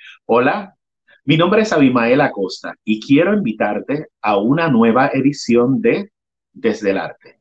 Hola, mi nombre es Abimael Acosta y quiero invitarte a una nueva edición de Desde el Arte.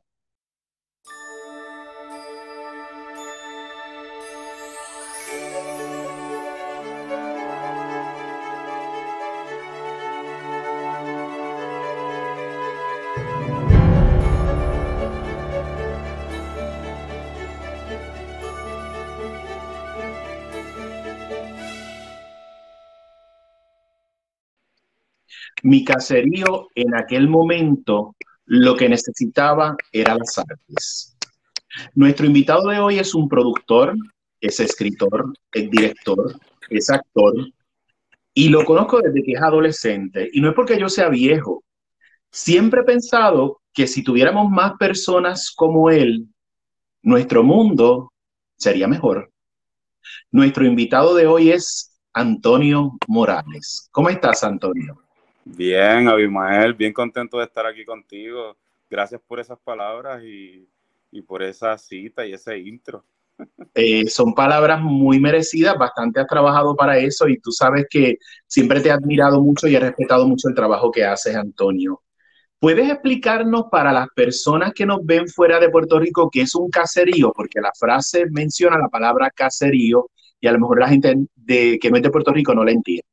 Mi caserío en aquel momento lo que necesitaba era las artes. Nuestro invitado de hoy es un productor, es escritor, es director, es actor y lo conozco desde que es adolescente. Y no es porque yo sea viejo. Siempre he pensado que si tuviéramos más personas como él, nuestro mundo sería mejor. Nuestro invitado de hoy es Antonio Morales. ¿Cómo estás, Antonio? Bien, Abimael, bien contento de estar aquí contigo. Gracias por esas palabras y por esa cita y ese intro. Son palabras muy merecidas, bastante has trabajado para eso y tú sabes que siempre te he admirado mucho y he respetado mucho el trabajo que haces, Antonio. ¿Puedes explicarnos para las personas que nos ven fuera de Puerto Rico qué es un caserío? Porque la frase menciona la palabra caserío y a lo mejor la gente que no es de Puerto Rico no la entiende.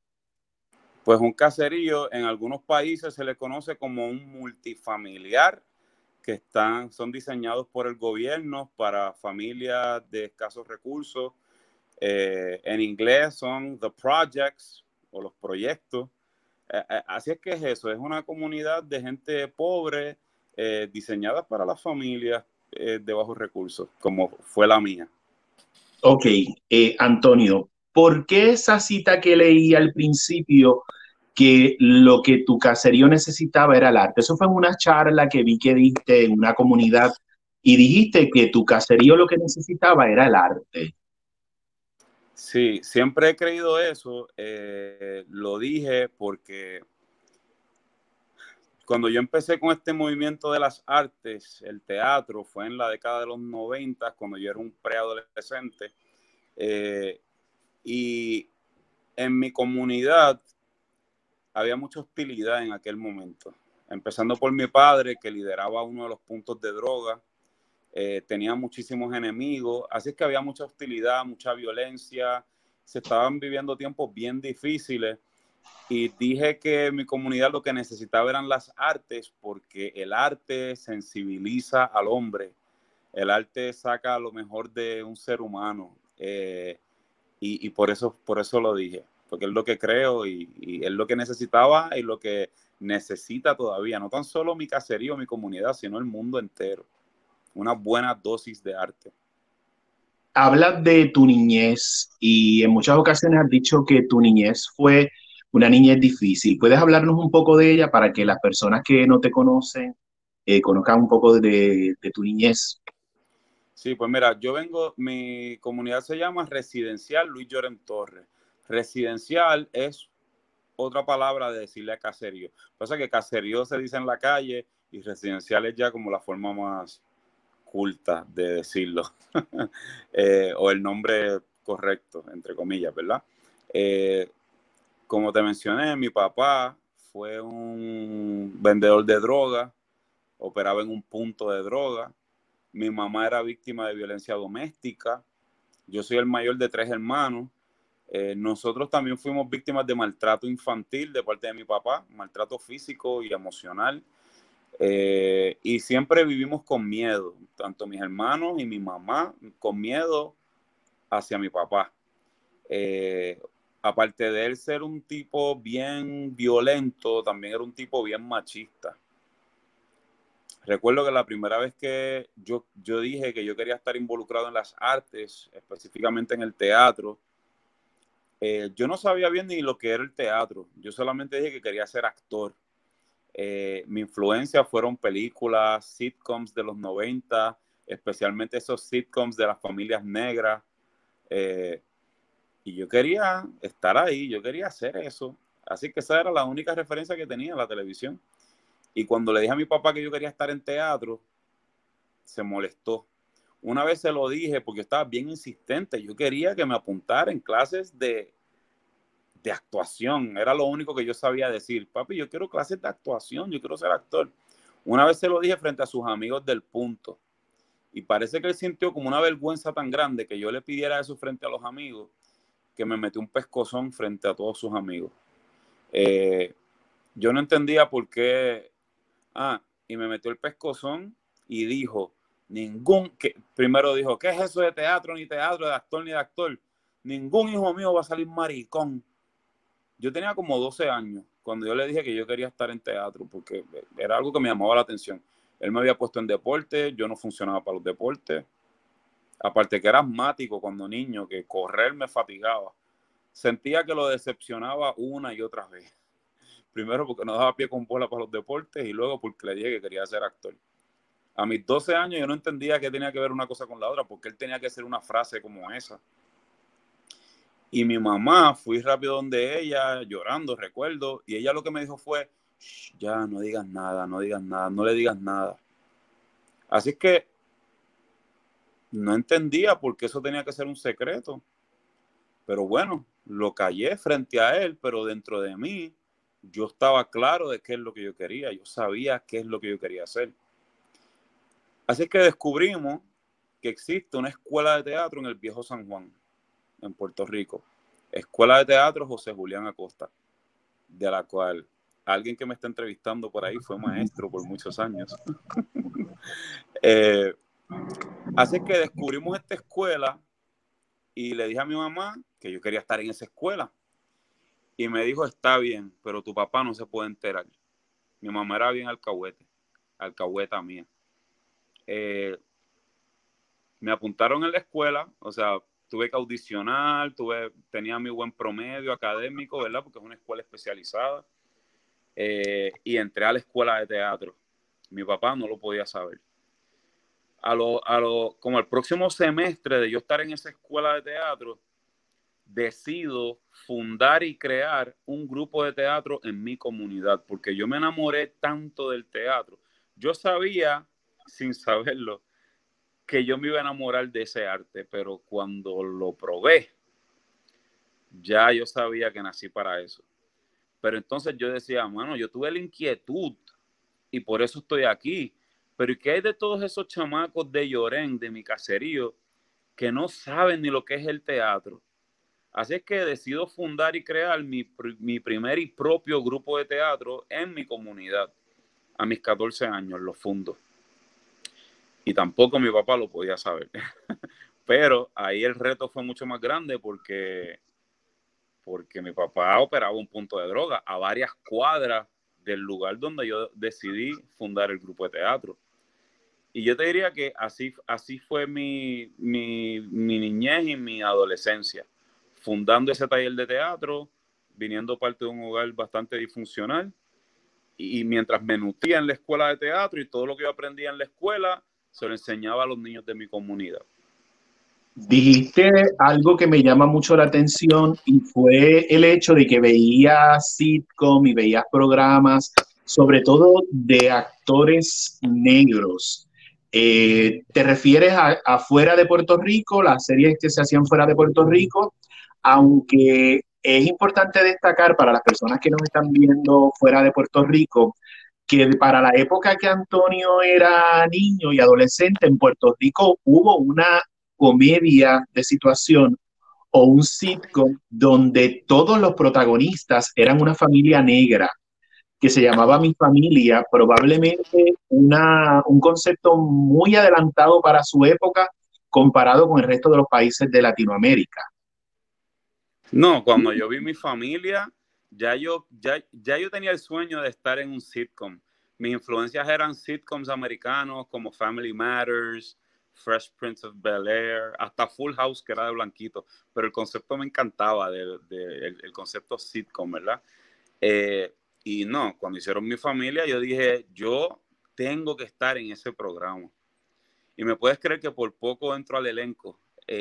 Pues un caserío en algunos países se le conoce como un multifamiliar que son diseñados por el gobierno para familias de escasos recursos. En inglés son the projects o los proyectos. Así es que es eso, es una comunidad de gente pobre diseñada para las familias de bajos recursos, como fue la mía. Ok, Antonio, ¿por qué esa cita que leí al principio que lo que tu caserío necesitaba era el arte? Eso fue en una charla que vi que diste en una comunidad y dijiste que tu caserío lo que necesitaba era el arte. Sí, siempre he creído eso. Lo dije porque cuando yo empecé con este movimiento de las artes, el teatro, fue en la década de los 90, cuando yo era un preadolescente. Eh, y en mi comunidad había mucha hostilidad en aquel momento. Empezando por mi padre, que lideraba uno de los puntos de droga. Tenía muchísimos enemigos, así es que había mucha hostilidad, mucha violencia, se estaban viviendo tiempos bien difíciles y dije que mi comunidad lo que necesitaba eran las artes porque el arte sensibiliza al hombre, el arte saca lo mejor de un ser humano y por eso lo dije, porque es lo que creo y es lo que necesitaba y lo que necesita todavía, no tan solo mi caserío, mi comunidad, sino el mundo entero, una buena dosis de arte. Hablas de tu niñez y en muchas ocasiones has dicho que tu niñez fue una niñez difícil. ¿Puedes hablarnos un poco de ella para que las personas que no te conocen conozcan un poco de tu niñez? Sí, pues mira, mi comunidad se llama Residencial Luis Lloren Torres. Residencial es otra palabra de decirle a caserío. Pasa que caserío se dice en la calle y residencial es ya como la forma más culta de decirlo. O el nombre correcto, entre comillas, ¿verdad? Eh, Como te mencioné, mi papá fue un vendedor de droga, operaba en un punto de droga. Mi mamá era víctima de violencia doméstica. Yo soy el mayor de 3 hermanos. Nosotros también fuimos víctimas de maltrato infantil de parte de mi papá, maltrato físico y emocional. Y siempre vivimos con miedo, tanto mis hermanos y mi mamá, con miedo hacia mi papá. Eh, Aparte de él ser un tipo bien violento, también era un tipo bien machista. Recuerdo que la primera vez que yo dije que yo quería estar involucrado en las artes, específicamente en el teatro, yo no sabía bien ni lo que era el teatro. Yo solamente dije que quería ser actor. Mi influencia fueron películas, sitcoms de los 90, especialmente esos sitcoms de las familias negras. Eh, y yo quería estar ahí, yo quería hacer eso. Así que esa era la única referencia que tenía en la televisión. Y cuando le dije a mi papá que yo quería estar en teatro, se molestó. Una vez se lo dije porque estaba bien insistente. Yo quería que me apuntara en clases de actuación. Era lo único que yo sabía decir. Papi, yo quiero clases de actuación, yo quiero ser actor. Una vez se lo dije frente a sus amigos del Punto. Y parece que él sintió como una vergüenza tan grande que yo le pidiera eso frente a los amigos, que me metió un pescozón frente a todos sus amigos. Yo no entendía por qué. Y me metió el pescozón y dijo, primero dijo, ¿qué es eso de teatro, ni teatro, de actor, ni de actor? Ningún hijo mío va a salir maricón. Yo tenía como 12 años cuando yo le dije que yo quería estar en teatro, porque era algo que me llamaba la atención. Él me había puesto en deporte, yo no funcionaba para los deportes. Aparte que era asmático cuando niño, que correr me fatigaba. Sentía que lo decepcionaba una y otra vez. Primero porque no daba pie con bola para los deportes y luego porque le dije que quería ser actor. A mis 12 años yo no entendía qué tenía que ver una cosa con la otra, porque él tenía que hacer una frase como esa. Y mi mamá, fui rápido donde ella, llorando, recuerdo, y ella lo que me dijo fue, ya, no digas nada, no digas nada, no le digas nada. Así que no entendía por qué eso tenía que ser un secreto. Pero bueno, lo callé frente a él, pero dentro de mí yo estaba claro de qué es lo que yo quería. Yo sabía qué es lo que yo quería hacer. Así que descubrimos que existe una escuela de teatro en el Viejo San Juan, en Puerto Rico. Escuela de Teatro José Julián Acosta, de la cual alguien que me está entrevistando por ahí fue maestro por muchos años. Así que descubrimos esta escuela y le dije a mi mamá que yo quería estar en esa escuela. Y me dijo, está bien, pero tu papá no se puede enterar. Mi mamá era bien alcahueta mía. Me apuntaron en la escuela, o sea, tuve que audicionar, tenía mi buen promedio académico, ¿verdad? Porque es una escuela especializada. Y entré a la escuela de teatro. Mi papá no lo podía saber. Como el próximo semestre de yo estar en esa escuela de teatro, decido fundar y crear un grupo de teatro en mi comunidad, porque yo me enamoré tanto del teatro. Yo sabía, sin saberlo, que yo me iba a enamorar de ese arte, pero cuando lo probé, ya yo sabía que nací para eso. Pero entonces yo decía, mano, yo tuve la inquietud y por eso estoy aquí. Pero ¿y qué hay de todos esos chamacos de Llorén, de mi caserío, que no saben ni lo que es el teatro? Así es que decido fundar y crear mi primer y propio grupo de teatro en mi comunidad. A mis 14 años lo fundo. Y tampoco mi papá lo podía saber. Pero ahí el reto fue mucho más grande porque mi papá operaba un punto de droga a varias cuadras del lugar donde yo decidí fundar el grupo de teatro. Y yo te diría que así fue mi niñez y mi adolescencia, fundando ese taller de teatro, viniendo parte de un hogar bastante disfuncional, y mientras me nutría en la escuela de teatro y todo lo que yo aprendía en la escuela, se lo enseñaba a los niños de mi comunidad. Dijiste algo que me llama mucho la atención y fue el hecho de que veías sitcom y veías programas, sobre todo de actores negros. ¿Te refieres a fuera de Puerto Rico, las series que se hacían fuera de Puerto Rico? Aunque es importante destacar para las personas que nos están viendo fuera de Puerto Rico, que para la época que Antonio era niño y adolescente en Puerto Rico hubo una comedia de situación o un sitcom donde todos los protagonistas eran una familia negra que se llamaba Mi Familia, probablemente un concepto muy adelantado para su época comparado con el resto de los países de Latinoamérica. No, cuando yo vi Mi Familia, ya yo tenía el sueño de estar en un sitcom. Mis influencias eran sitcoms americanos como Family Matters, Fresh Prince of Bel-Air, hasta Full House, que era de blanquito. Pero el concepto me encantaba, el concepto sitcom, ¿verdad? Y no, cuando hicieron Mi Familia, yo dije, yo tengo que estar en ese programa. Y me puedes creer que por poco entro al elenco.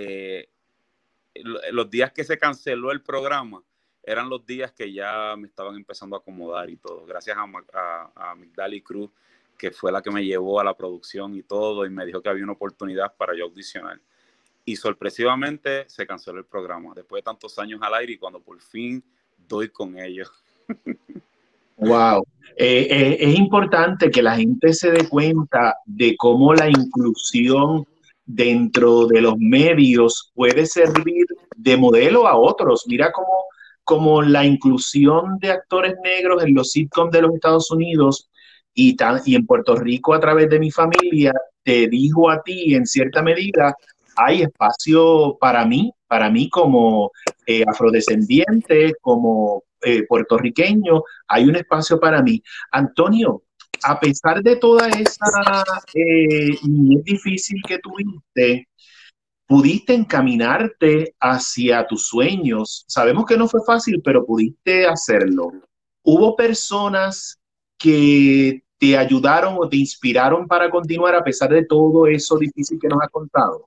Los días que se canceló el programa eran los días que ya me estaban empezando a acomodar y todo. Gracias a Migdali Cruz, que fue la que me llevó a la producción y todo, y me dijo que había una oportunidad para yo audicionar. Y sorpresivamente se canceló el programa. Después de tantos años al aire y cuando por fin doy con ellos. Wow. Es importante que la gente se dé cuenta de cómo la inclusión dentro de los medios puede servir de modelo a otros. Mira cómo la inclusión de actores negros en los sitcoms de los Estados Unidos y en Puerto Rico a través de mi familia te dijo a ti en cierta medida, hay espacio para mí como afrodescendiente, como puertorriqueño, hay un espacio para mí. Antonio, a pesar de toda esa niñez difícil que tuviste, pudiste encaminarte hacia tus sueños. Sabemos que no fue fácil, pero pudiste hacerlo. ¿Hubo personas que te ayudaron o te inspiraron para continuar a pesar de todo eso difícil que nos has contado?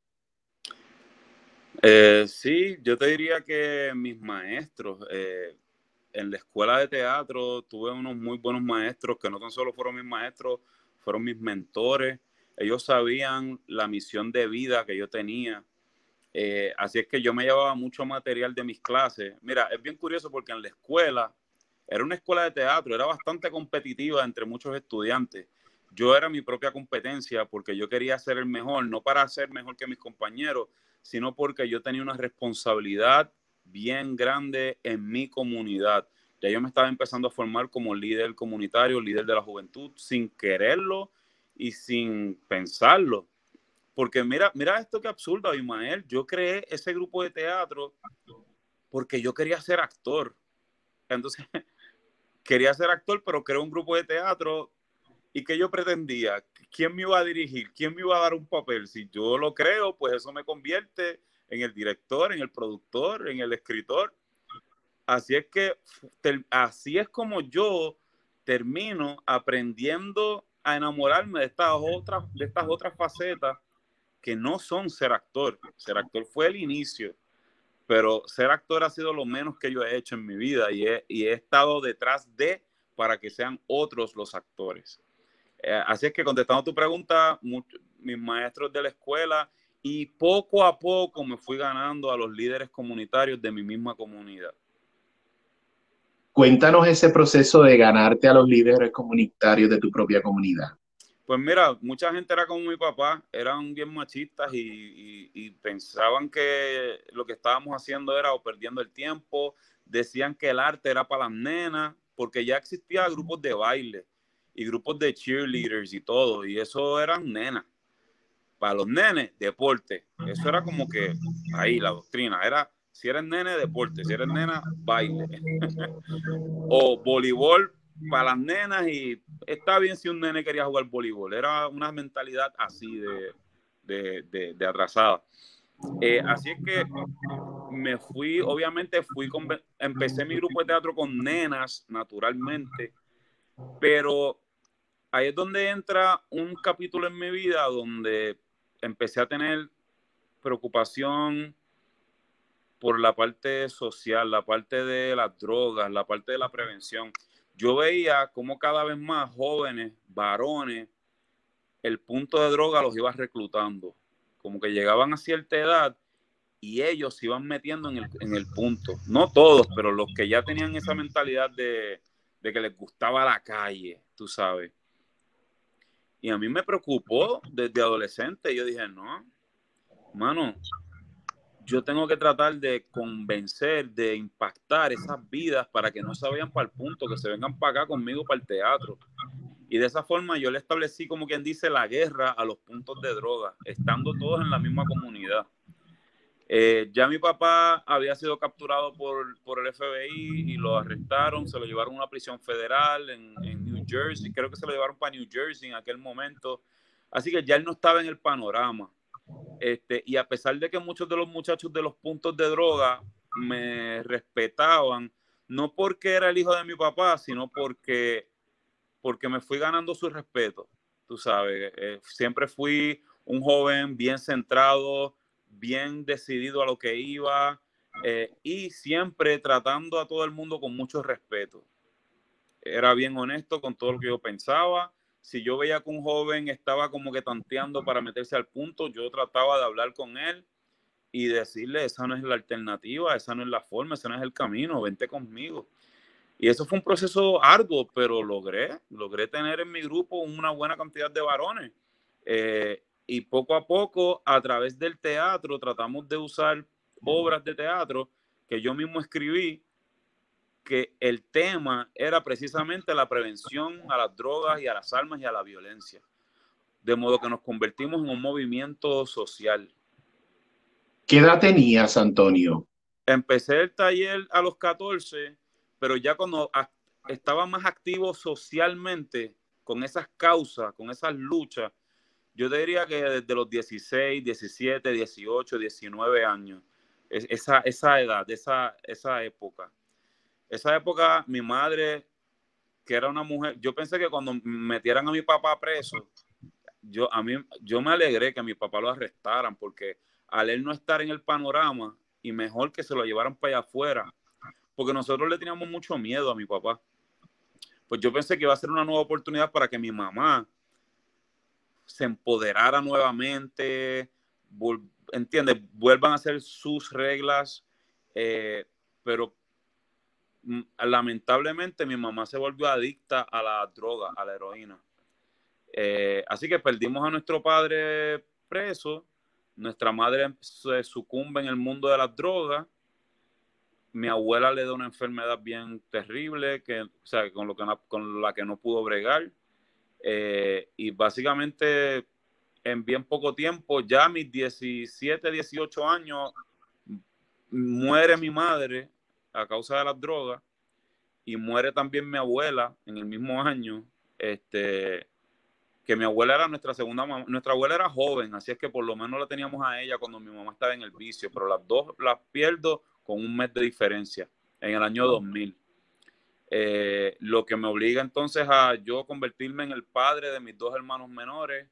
Sí, yo te diría que mis maestros, en la escuela de teatro tuve unos muy buenos maestros que no tan solo fueron mis maestros, fueron mis mentores. Ellos sabían la misión de vida que yo tenía. Así es que yo me llevaba mucho material de mis clases. Mira, es bien curioso porque en la escuela, era una escuela de teatro, era bastante competitiva entre muchos estudiantes. Yo era mi propia competencia porque yo quería ser el mejor, no para ser mejor que mis compañeros, sino porque yo tenía una responsabilidad bien grande en mi comunidad. Ya yo me estaba empezando a formar como líder comunitario, líder de la juventud, sin quererlo y sin pensarlo. Porque mira esto que absurdo, Abimael. Yo creé ese grupo de teatro porque yo quería ser actor. Entonces, quería ser actor, pero creé un grupo de teatro. ¿Y qué yo pretendía? ¿Quién me iba a dirigir? ¿Quién me iba a dar un papel? Si yo lo creo, pues eso me convierte en el director, en el productor, en el escritor. Así es que, así es como yo termino aprendiendo a enamorarme de estas otras facetas que no son ser actor. Ser actor fue el inicio, pero ser actor ha sido lo menos que yo he hecho en mi vida y he estado detrás de para que sean otros los actores. Así es que contestando tu pregunta, mis maestros de la escuela y poco a poco me fui ganando a los líderes comunitarios de mi misma comunidad. Cuéntanos ese proceso de ganarte a los líderes comunitarios de tu propia comunidad. Pues mira, mucha gente era como mi papá, eran bien machistas y pensaban que lo que estábamos haciendo era o perdiendo el tiempo, decían que el arte era para las nenas, porque ya existían grupos de baile y grupos de cheerleaders y todo, y eso eran nenas. Para los nenes, deporte. Eso era como que ahí la doctrina, era si eres nene, deporte, si eres nena, baile. O voleibol para las nenas y está bien si un nene quería jugar voleibol. Era una mentalidad así de atrasada. Así es que me fui, obviamente empecé mi grupo de teatro con nenas, naturalmente, pero ahí es donde entra un capítulo en mi vida donde empecé a tener preocupación por la parte social, la parte de las drogas, la parte de la prevención. Yo veía cómo cada vez más jóvenes, varones, el punto de droga los iba reclutando. Como que llegaban a cierta edad y ellos se iban metiendo en el punto. No todos, pero los que ya tenían esa mentalidad de que les gustaba la calle, tú sabes. Y a mí me preocupó desde adolescente. Yo dije, no, mano, yo tengo que tratar de convencer, de impactar esas vidas para que no se vayan para el punto, que se vengan para acá conmigo para el teatro. Y de esa forma yo le establecí, como quien dice, la guerra a los puntos de droga, estando todos en la misma comunidad. Ya mi papá había sido capturado por el FBI y lo arrestaron, se lo llevaron a una prisión federal en New Jersey, creo que se lo llevaron para New Jersey en aquel momento, así que ya él no estaba en el panorama. Y a pesar de que muchos de los muchachos de los puntos de droga me respetaban, no porque era el hijo de mi papá, sino porque me fui ganando su respeto, tú sabes. Siempre fui un joven bien centrado, bien decidido a lo que iba y siempre tratando a todo el mundo con mucho respeto. Era bien honesto con todo lo que yo pensaba. Si yo veía que un joven estaba como que tanteando para meterse al punto, yo trataba de hablar con él y decirle, esa no es la alternativa, esa no es la forma, ese no es el camino, vente conmigo. Y eso fue un proceso arduo, pero logré tener en mi grupo una buena cantidad de varones. Y poco a poco, a través del teatro, tratamos de usar obras de teatro que yo mismo escribí, que el tema era precisamente la prevención a las drogas y a las armas y a la violencia. De modo que nos convertimos en un movimiento social. ¿Qué edad tenías, Antonio? Empecé el taller a los 14, pero ya cuando estaba más activo socialmente con esas causas, con esas luchas, yo te diría que desde los 16, 17, 18, 19 años, esa edad, esa época. Esa época, mi madre, que era una mujer, yo pensé que cuando metieran a mi papá preso, yo me alegré que a mi papá lo arrestaran, porque al él no estar en el panorama, y mejor que se lo llevaran para allá afuera, porque nosotros le teníamos mucho miedo a mi papá. Pues yo pensé que iba a ser una nueva oportunidad para que mi mamá se empoderara nuevamente, ¿entiendes? Vuelvan a hacer sus reglas, pero lamentablemente mi mamá se volvió adicta a la droga, a la heroína. Así que perdimos a nuestro padre preso, nuestra madre se sucumbe en el mundo de las drogas, mi abuela le da una enfermedad bien terrible, o sea, con la que no pudo bregar, y básicamente en bien poco tiempo, ya a mis 17, 18 años, muere mi madre a causa de las drogas, y muere también mi abuela en el mismo año, que mi abuela era nuestra segunda mamá. Nuestra abuela era joven, así es que por lo menos la teníamos a ella cuando mi mamá estaba en el vicio, pero las dos las pierdo con un mes de diferencia, en el año 2000. Lo que me obliga entonces a yo convertirme en el padre de mis dos hermanos menores,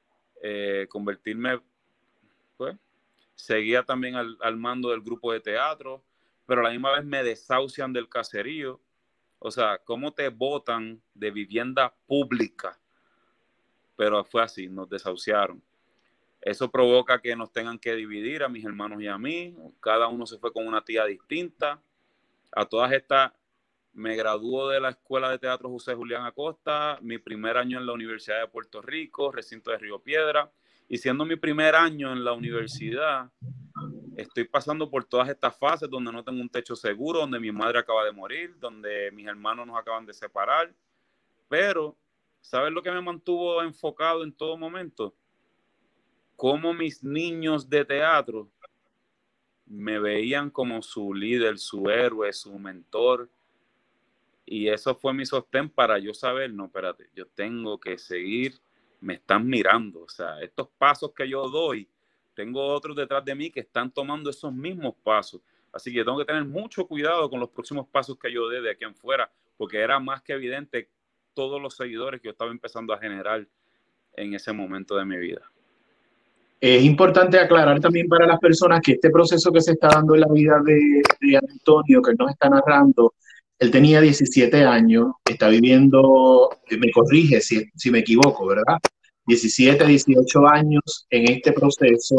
pues, seguía también al mando del grupo de teatro, pero a la misma vez me desahucian del caserío. O sea, ¿cómo te botan de vivienda pública? Pero fue así, nos desahuciaron. Eso provoca que nos tengan que dividir a mis hermanos y a mí. Cada uno se fue con una tía distinta. A todas estas, me graduó de la Escuela de Teatro José Julián Acosta, mi primer año en la Universidad de Puerto Rico, recinto de Río Piedra. Y siendo mi primer año en la universidad, estoy pasando por todas estas fases donde no tengo un techo seguro, donde mi madre acaba de morir, donde mis hermanos nos acaban de separar. Pero, ¿sabes lo que me mantuvo enfocado en todo momento? Cómo mis niños de teatro me veían como su líder, su héroe, su mentor. Y eso fue mi sostén para yo saber, no, espérate, yo tengo que seguir, me están mirando. O sea, estos pasos que yo doy, tengo otros detrás de mí que están tomando esos mismos pasos. Así que tengo que tener mucho cuidado con los próximos pasos que yo dé de aquí en fuera, porque era más que evidente todos los seguidores que yo estaba empezando a generar en ese momento de mi vida. Es importante aclarar también para las personas que este proceso que se está dando en la vida de Antonio, que él nos está narrando, él tenía 17 años, está viviendo, me corrige si me equivoco, ¿verdad? 17, 18 años en este proceso,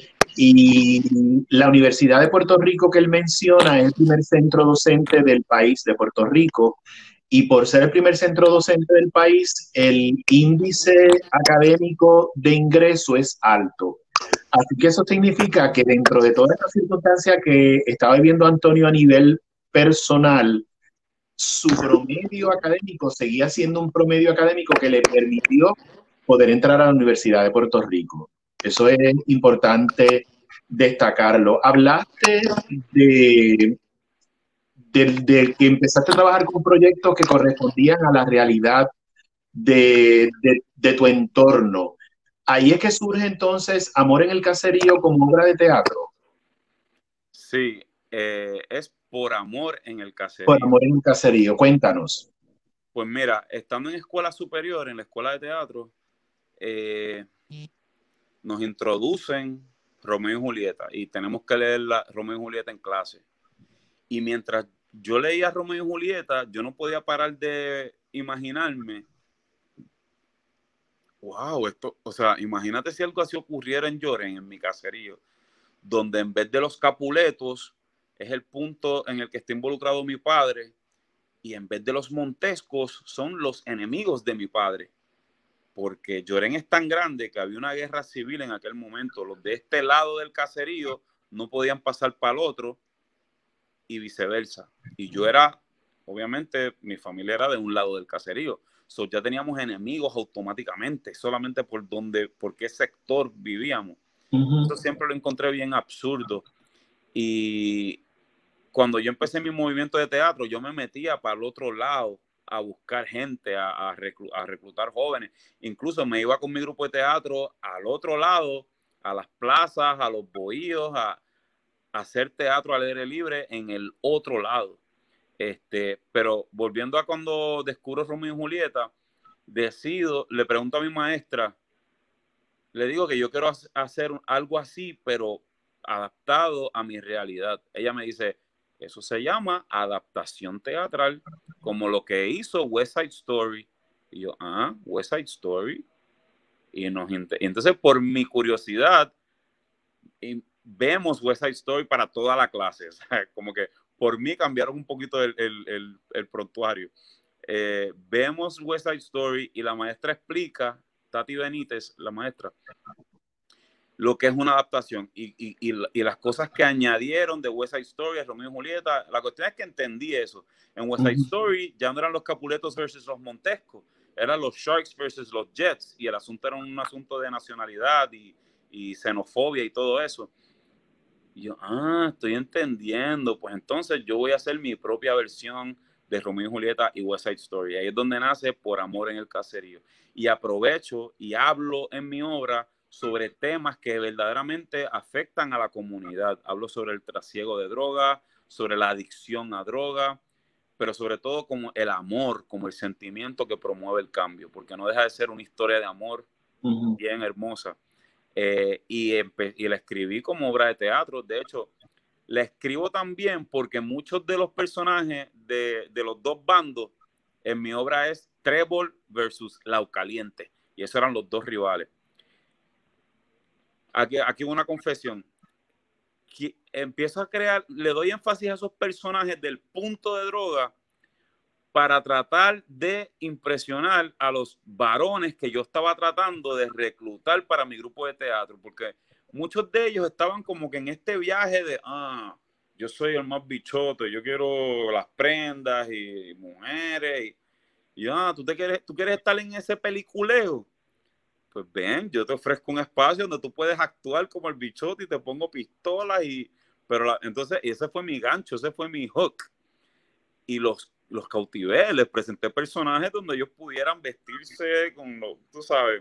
y la Universidad de Puerto Rico que él menciona es el primer centro docente del país de Puerto Rico, y por ser el primer centro docente del país, el índice académico de ingreso es alto. Así que eso significa que dentro de toda esta circunstancia que estaba viviendo Antonio a nivel personal, su promedio académico seguía siendo un promedio académico que le permitió poder entrar a la Universidad de Puerto Rico. Eso es importante destacarlo. Hablaste de que empezaste a trabajar con proyectos que correspondían a la realidad de tu entorno. Ahí es que surge entonces Amor en el Caserío como obra de teatro. Sí, es Por Amor en el Por Caserío. Amor en el Caserío, cuéntanos. Pues mira, estando en escuela superior, en la escuela de teatro, nos introducen Romeo y Julieta y tenemos que leer Romeo y Julieta en clase. Y mientras yo leía Romeo y Julieta, yo no podía parar de imaginarme, wow, esto, o sea, imagínate si algo así ocurriera en Lloren, en mi caserío, donde en vez de los Capuletos es el punto en el que está involucrado mi padre, y en vez de los Montescos son los enemigos de mi padre, porque Llorén es tan grande que había una guerra civil en aquel momento. Los de este lado del caserío no podían pasar para el otro y viceversa. Y yo era, obviamente, mi familia era de un lado del caserío. So, ya teníamos enemigos automáticamente, solamente por qué sector vivíamos. Eso siempre lo encontré bien absurdo. Y cuando yo empecé mi movimiento de teatro, yo me metía para el otro lado a buscar gente, a reclutar jóvenes. Incluso me iba con mi grupo de teatro al otro lado, a las plazas, a los bohíos, a hacer teatro al aire libre en el otro lado. Pero volviendo a cuando descubro Romeo y Julieta, le pregunto a mi maestra, le digo que yo quiero hacer algo así, pero adaptado a mi realidad. Ella me dice, eso se llama adaptación teatral, como lo que hizo West Side Story. Y yo, West Side Story. Y entonces, por mi curiosidad, vemos West Side Story para toda la clase. O sea, como que por mí cambiaron un poquito el prontuario. Vemos West Side Story y la maestra explica, Tati Benítez, la maestra, lo que es una adaptación y las cosas que añadieron de West Side Story a Romeo y Julieta. La cuestión es que entendí eso. En West Side Story ya no eran los Capuletos versus los Montescos, eran los Sharks versus los Jets, y el asunto era un asunto de nacionalidad y xenofobia y todo eso. Y yo, estoy entendiendo. Pues entonces yo voy a hacer mi propia versión de Romeo y Julieta y West Side Story. Ahí es donde nace Por Amor en el Caserío. Y aprovecho y hablo en mi obra sobre temas que verdaderamente afectan a la comunidad. Hablo sobre el trasiego de droga, sobre la adicción a droga, pero sobre todo como el amor, como el sentimiento que promueve el cambio, porque no deja de ser una historia de amor bien hermosa. Y la escribí como obra de teatro. De hecho, la escribo también porque muchos de los personajes de los dos bandos en mi obra es Trébol versus Laucaliente, y esos eran los dos rivales. Aquí una confesión. Empiezo a crear, le doy énfasis a esos personajes del punto de droga para tratar de impresionar a los varones que yo estaba tratando de reclutar para mi grupo de teatro, porque muchos de ellos estaban como que en este viaje de, yo soy el más bichote, yo quiero las prendas y mujeres, y ¿tú quieres estar en ese peliculeo? Pues ven, yo te ofrezco un espacio donde tú puedes actuar como el bichote y te pongo pistolas, entonces ese fue mi gancho, ese fue mi hook. Y los cautivé, les presenté personajes donde ellos pudieran vestirse con tú sabes.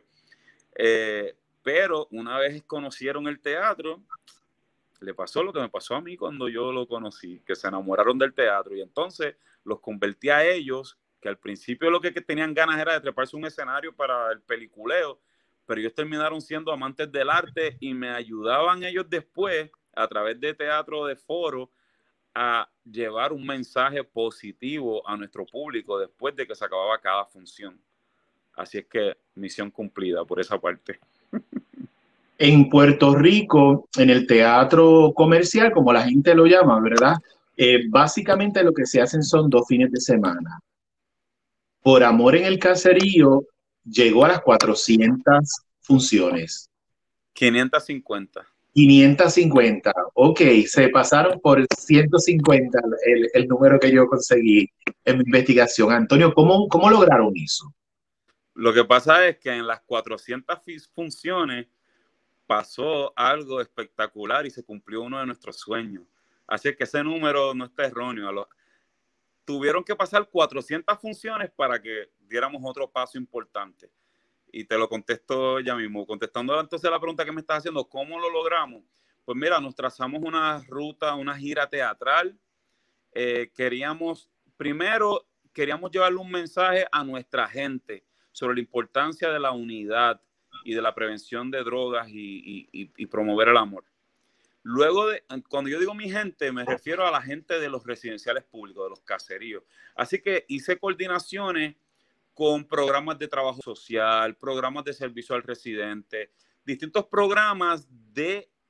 Pero una vez conocieron el teatro, le pasó lo que me pasó a mí cuando yo lo conocí, que se enamoraron del teatro, y entonces los convertí a ellos, que al principio lo que tenían ganas era de treparse un escenario para el peliculeo, pero ellos terminaron siendo amantes del arte y me ayudaban ellos después, a través de teatro de foro, a llevar un mensaje positivo a nuestro público después de que se acababa cada función. Así es que misión cumplida por esa parte. En Puerto Rico, en el teatro comercial, como la gente lo llama, ¿verdad? Básicamente lo que se hacen son 2 fines de semana. Por Amor en el Caserío llegó a las 400 funciones. 550. 550. Ok, se pasaron por 150 el número que yo conseguí en mi investigación. Antonio, ¿cómo lograron eso? Lo que pasa es que en las 400 funciones pasó algo espectacular y se cumplió uno de nuestros sueños. Así que ese número no está erróneo. Tuvieron que pasar 400 funciones para que diéramos otro paso importante. Y te lo contesto ya mismo. Contestando entonces la pregunta que me estás haciendo, ¿cómo lo logramos? Pues mira, nos trazamos una ruta, una gira teatral. Queríamos llevarle un mensaje a nuestra gente sobre la importancia de la unidad y de la prevención de drogas y promover el amor. Luego, cuando yo digo mi gente, me refiero a la gente de los residenciales públicos, de los caseríos. Así que hice coordinaciones con programas de trabajo social, programas de servicio al residente, distintos programas de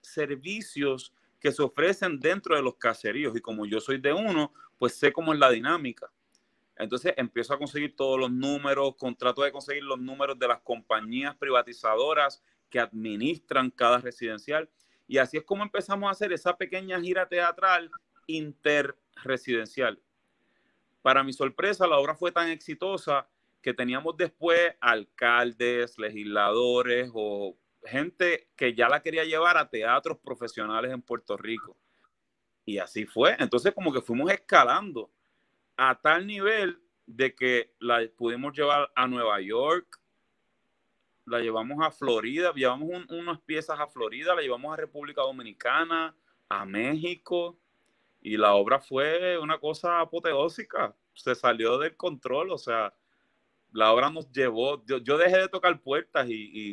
servicios que se ofrecen dentro de los caseríos y como yo soy de uno, pues sé cómo es la dinámica. Entonces empiezo a conseguir todos los números, trato de conseguir los números de las compañías privatizadoras que administran cada residencial y así es como empezamos a hacer esa pequeña gira teatral interresidencial. Para mi sorpresa, la obra fue tan exitosa que teníamos después alcaldes, legisladores o gente que ya la quería llevar a teatros profesionales en Puerto Rico. Y así fue. Entonces como que fuimos escalando a tal nivel de que la pudimos llevar a Nueva York, la llevamos a Florida, llevamos unas piezas a Florida, la llevamos a República Dominicana, a México, y la obra fue una cosa apoteósica, se salió del control, o sea, la obra nos llevó, yo dejé de tocar puertas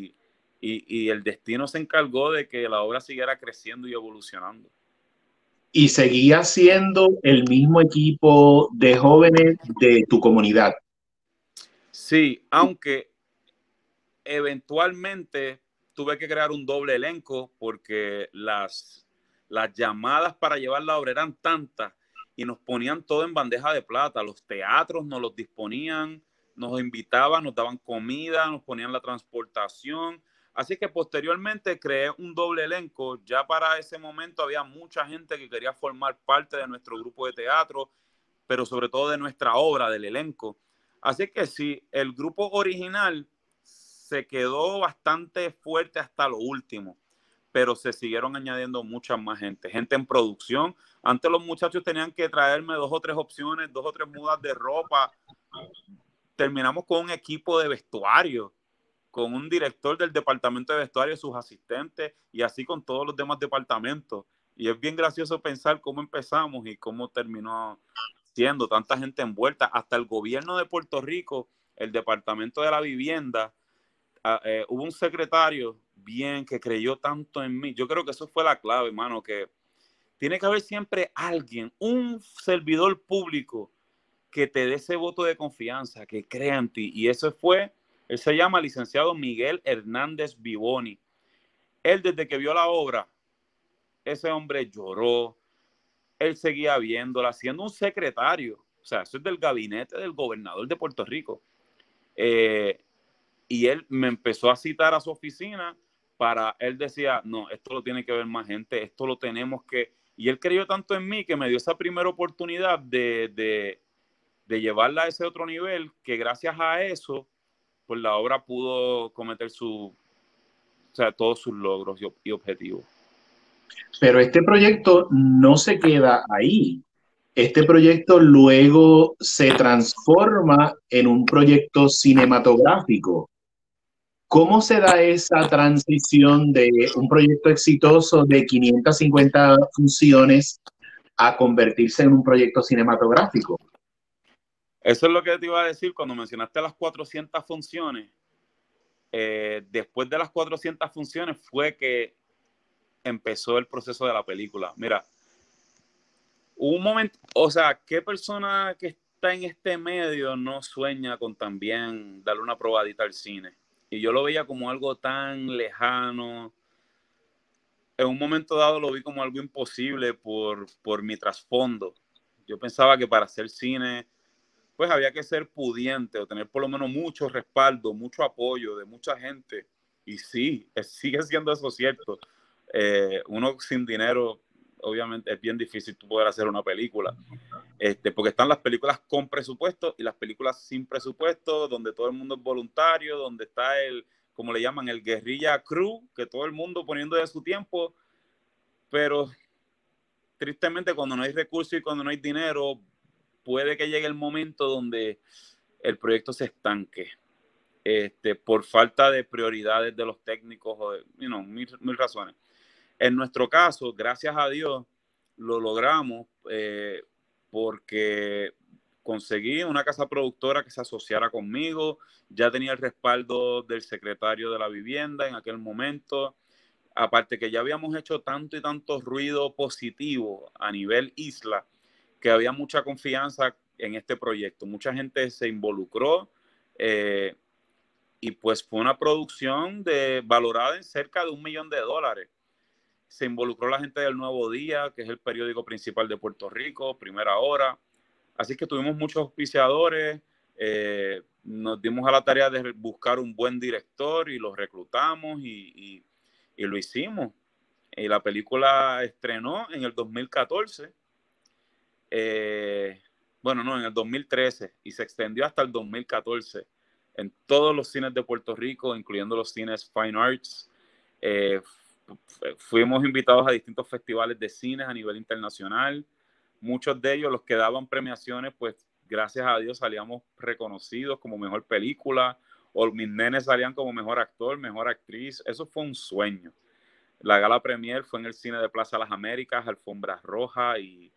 y el destino se encargó de que la obra siguiera creciendo y evolucionando. Y seguía siendo el mismo equipo de jóvenes de tu comunidad. Sí, aunque eventualmente tuve que crear un doble elenco porque las llamadas para llevar la obra eran tantas y nos ponían todo en bandeja de plata. Los teatros nos los disponían, nos invitaban, nos daban comida, nos ponían la transportación. Así que posteriormente creé un doble elenco. Ya para ese momento había mucha gente que quería formar parte de nuestro grupo de teatro, pero sobre todo de nuestra obra, del elenco. Así que sí, el grupo original se quedó bastante fuerte hasta lo último, pero se siguieron añadiendo mucha más gente, gente en producción. Antes los muchachos tenían que traerme 2 o 3 opciones, 2 o 3 mudas de ropa. Terminamos con un equipo de vestuario, con un director del departamento de vestuario, sus asistentes y así con todos los demás departamentos. Y es bien gracioso pensar cómo empezamos y cómo terminó siendo tanta gente envuelta. Hasta el gobierno de Puerto Rico, el departamento de la vivienda, hubo un secretario bien que creyó tanto en mí. Yo creo que eso fue la clave, hermano, que tiene que haber siempre alguien, un servidor público que te dé ese voto de confianza, que crea en ti. Y eso fue, él se llama licenciado Miguel Hernández Vivoni. Él desde que vio la obra, ese hombre lloró, él seguía viéndola, siendo un secretario. O sea, eso es del gabinete del gobernador de Puerto Rico. Y él me empezó a citar a su oficina él decía, no, esto lo tiene que ver más gente, esto lo tenemos que... Y él creyó tanto en mí que me dio esa primera oportunidad de llevarla a ese otro nivel, que gracias a eso, pues la obra pudo cometer todos sus logros y objetivos. Pero este proyecto no se queda ahí. Este proyecto luego se transforma en un proyecto cinematográfico. ¿Cómo se da esa transición de un proyecto exitoso de 550 funciones a convertirse en un proyecto cinematográfico? Eso es lo que te iba a decir cuando mencionaste las 400 funciones. Después de las 400 funciones fue que empezó el proceso de la película. Mira, hubo un momento, o sea, ¿qué persona que está en este medio no sueña con también darle una probadita al cine? Y yo lo veía como algo tan lejano. En un momento dado lo vi como algo imposible por mi trasfondo. Yo pensaba que para hacer cine, pues había que ser pudiente o tener por lo menos mucho respaldo, mucho apoyo de mucha gente. Y sí, sigue siendo eso cierto. Uno sin dinero, obviamente, es bien difícil poder hacer una película. Porque están las películas con presupuesto y las películas sin presupuesto, donde todo el mundo es voluntario, donde está como le llaman, el guerrilla crew, que todo el mundo poniendo de su tiempo, pero tristemente cuando no hay recursos y cuando no hay dinero, puede que llegue el momento donde el proyecto se estanque, por falta de prioridades de los técnicos o de, mil razones. En nuestro caso, gracias a Dios, lo logramos porque conseguí una casa productora que se asociara conmigo, ya tenía el respaldo del secretario de la vivienda en aquel momento, aparte que ya habíamos hecho tanto y tanto ruido positivo a nivel isla, que había mucha confianza en este proyecto. Mucha gente se involucró y pues fue una producción valorada en cerca de $1 millón. Se involucró la gente del Nuevo Día, que es el periódico principal de Puerto Rico, Primera Hora. Así que tuvimos muchos auspiciadores, nos dimos a la tarea de buscar un buen director y lo reclutamos y lo hicimos. Y la película estrenó en el 2014, bueno, no, en el 2013, y se extendió hasta el 2014 en todos los cines de Puerto Rico, incluyendo los cines Fine Arts. Fuimos invitados a distintos festivales de cines a nivel internacional. Muchos de ellos, los que daban premiaciones, pues gracias a Dios salíamos reconocidos como mejor película, o mis nenes salían como mejor actor, mejor actriz. Eso fue un sueño. La gala premier fue en el cine de Plaza Las Américas, alfombras rojas, y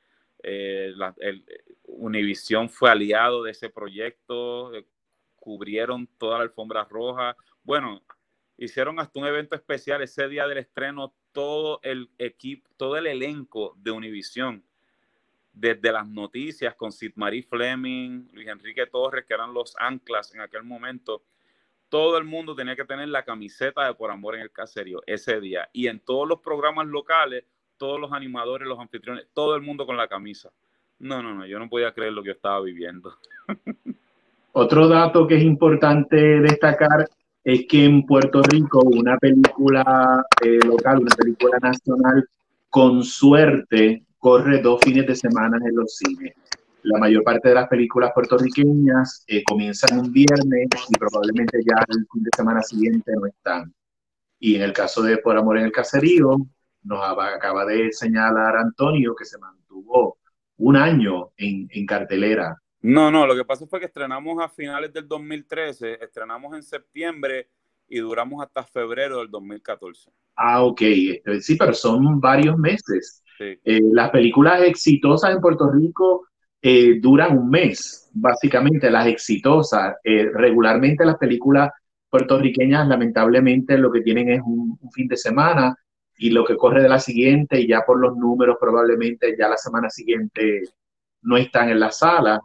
Univision fue aliado de ese proyecto, cubrieron toda la alfombra roja. Bueno, hicieron hasta un evento especial ese día del estreno, todo el equipo, todo el elenco de Univision, desde las noticias con Sid Marie Fleming, Luis Enrique Torres, que eran los anclas en aquel momento. Todo el mundo tenía que tener la camiseta de Por Amor en el Caserío ese día. Y en todos los programas locales, todos los animadores, los anfitriones, todo el mundo con la camisa. No, yo no podía creer lo que yo estaba viviendo. Otro dato que es importante destacar es que en Puerto Rico una película local, una película nacional, con suerte corre 2 fines de semana en los cines. La mayor parte de las películas puertorriqueñas comienzan un viernes y probablemente ya el fin de semana siguiente no están. Y en el caso de Por Amor en el Caserío, nos acaba de señalar Antonio que se mantuvo un año en cartelera. No, lo que pasó fue que estrenamos a finales del 2013, estrenamos en septiembre y duramos hasta febrero del 2014. Ok, sí, pero son varios meses. Sí. Las películas exitosas en Puerto Rico duran un mes, básicamente, las exitosas. Regularmente las películas puertorriqueñas, lamentablemente, lo que tienen es un fin de semana y lo que corre de la siguiente, y ya por los números, probablemente ya la semana siguiente no están en la sala.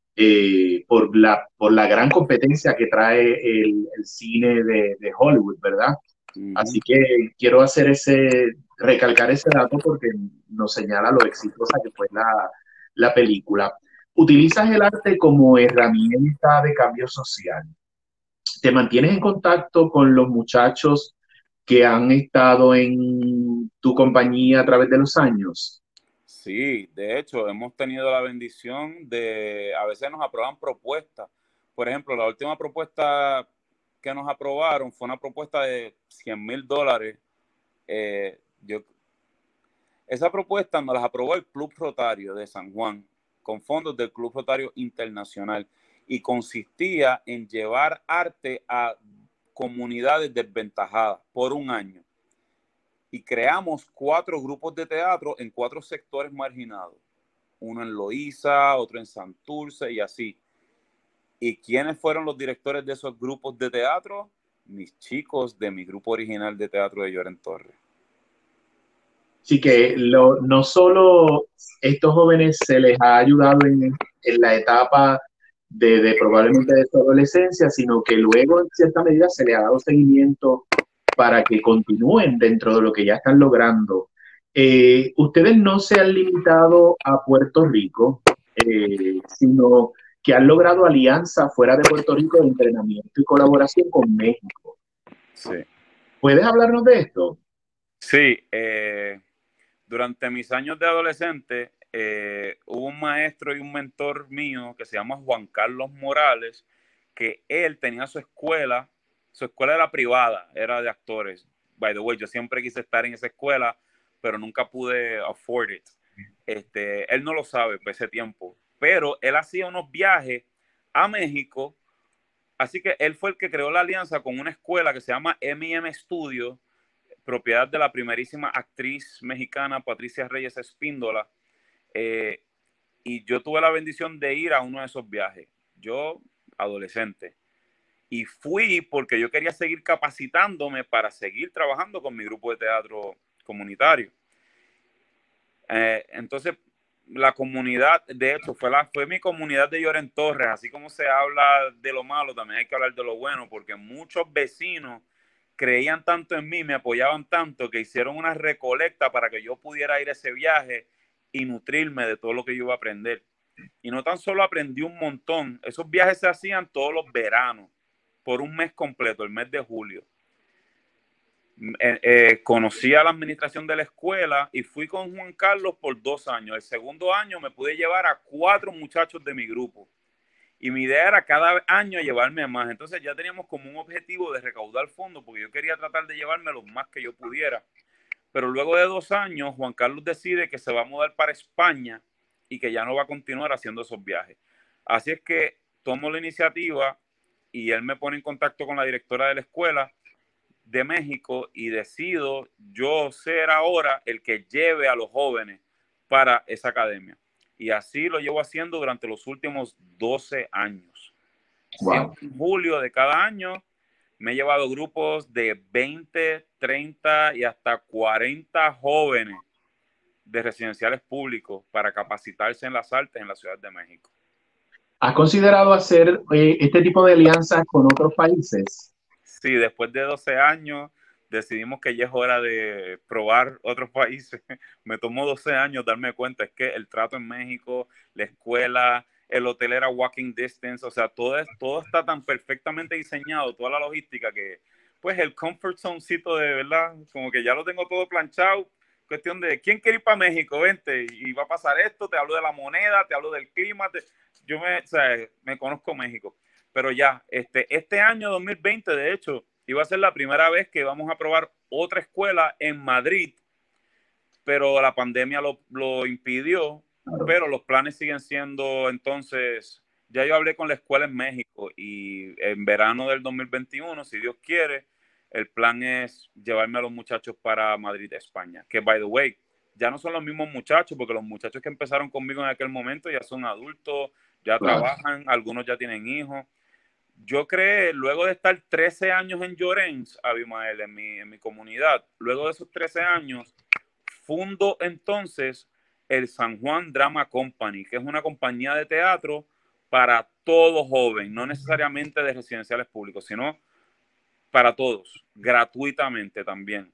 Por la gran competencia que trae el cine de Hollywood, ¿verdad? Así que quiero recalcar ese dato porque nos señala lo exitosa que fue la película. Utilizas el arte como herramienta de cambio social. ¿Te mantienes en contacto con los muchachos que han estado en tu compañía a través de los años? Sí, de hecho, hemos tenido la bendición de, a veces nos aprueban propuestas. Por ejemplo, la última propuesta que nos aprobaron fue una propuesta de $100,000. Esa propuesta nos la aprobó el Club Rotario de San Juan, con fondos del Club Rotario Internacional, y consistía en llevar arte a comunidades desventajadas por un año. Y creamos 4 grupos de teatro en 4 sectores marginados. Uno en Loíza, otro en Santurce y así. ¿Y quiénes fueron los directores de esos grupos de teatro? Mis chicos de mi grupo original de teatro de Lloren Torres. Así que no solo estos jóvenes se les ha ayudado en la etapa de probablemente de su adolescencia, sino que luego en cierta medida se les ha dado seguimiento para que continúen dentro de lo que ya están logrando. Ustedes no se han limitado a Puerto Rico, sino que han logrado alianzas fuera de Puerto Rico de entrenamiento y colaboración con México. Sí. ¿Puedes hablarnos de esto? Sí, durante mis años de adolescente hubo un maestro y un mentor mío que se llama Juan Carlos Morales, que él tenía su escuela era privada, era de actores. By the way, yo siempre quise estar en esa escuela, pero nunca pude afford it. Él no lo sabe por ese tiempo, pero él hacía unos viajes a México, así que él fue el que creó la alianza con una escuela que se llama M&M Studio, propiedad de la primerísima actriz mexicana Patricia Reyes Espíndola, y yo tuve la bendición de ir a uno de esos viajes, yo adolescente, y fui porque yo quería seguir capacitándome para seguir trabajando con mi grupo de teatro comunitario. Entonces, la comunidad, de hecho, fue mi comunidad de Lloren Torres. Así como se habla de lo malo, también hay que hablar de lo bueno, porque muchos vecinos creían tanto en mí, me apoyaban tanto, que hicieron una recolecta para que yo pudiera ir a ese viaje y nutrirme de todo lo que yo iba a aprender. Y no tan solo aprendí un montón, esos viajes se hacían todos los veranos, por un mes completo, el mes de julio. Conocí a la administración de la escuela y fui con Juan Carlos por 2 años. El segundo año me pude llevar a 4 muchachos de mi grupo. Y mi idea era cada año llevarme más. Entonces ya teníamos como un objetivo de recaudar fondos, porque yo quería tratar de llevarme los más que yo pudiera. Pero luego de 2 años, Juan Carlos decide que se va a mudar para España y que ya no va a continuar haciendo esos viajes. Así es que tomo la iniciativa y él me pone en contacto con la directora de la escuela de México y decido yo ser ahora el que lleve a los jóvenes para esa academia. Y así lo llevo haciendo durante los últimos 12 años. Wow. Siempre en julio de cada año me he llevado grupos de 20, 30 y hasta 40 jóvenes de residenciales públicos para capacitarse en las artes en la Ciudad de México. ¿Has considerado hacer este tipo de alianzas con otros países? Sí, después de 12 años decidimos que ya es hora de probar otros países. Me tomó 12 años darme cuenta, es que el trato en México, la escuela, el hotel era walking distance, o sea, todo está tan perfectamente diseñado, toda la logística que, pues el comfort zonecito de verdad, como que ya lo tengo todo planchado, cuestión de, ¿quién quiere ir para México? Vente, y va a pasar esto, te hablo de la moneda, te hablo del clima, o sea, me conozco México. Pero ya, este año 2020, de hecho, iba a ser la primera vez que vamos a probar otra escuela en Madrid, pero la pandemia lo impidió, pero los planes siguen siendo, entonces, ya yo hablé con la escuela en México y en verano del 2021, si Dios quiere, el plan es llevarme a los muchachos para Madrid, España, que by the way, ya no son los mismos muchachos, porque los muchachos que empezaron conmigo en aquel momento ya son adultos, ya trabajan, algunos ya tienen hijos. Yo creé, luego de estar 13 años en Llorens, Abimael, en mi comunidad, luego de esos 13 años, fundo entonces el San Juan Drama Company, que es una compañía de teatro para todo joven, no necesariamente de residenciales públicos, sino para todos, gratuitamente también.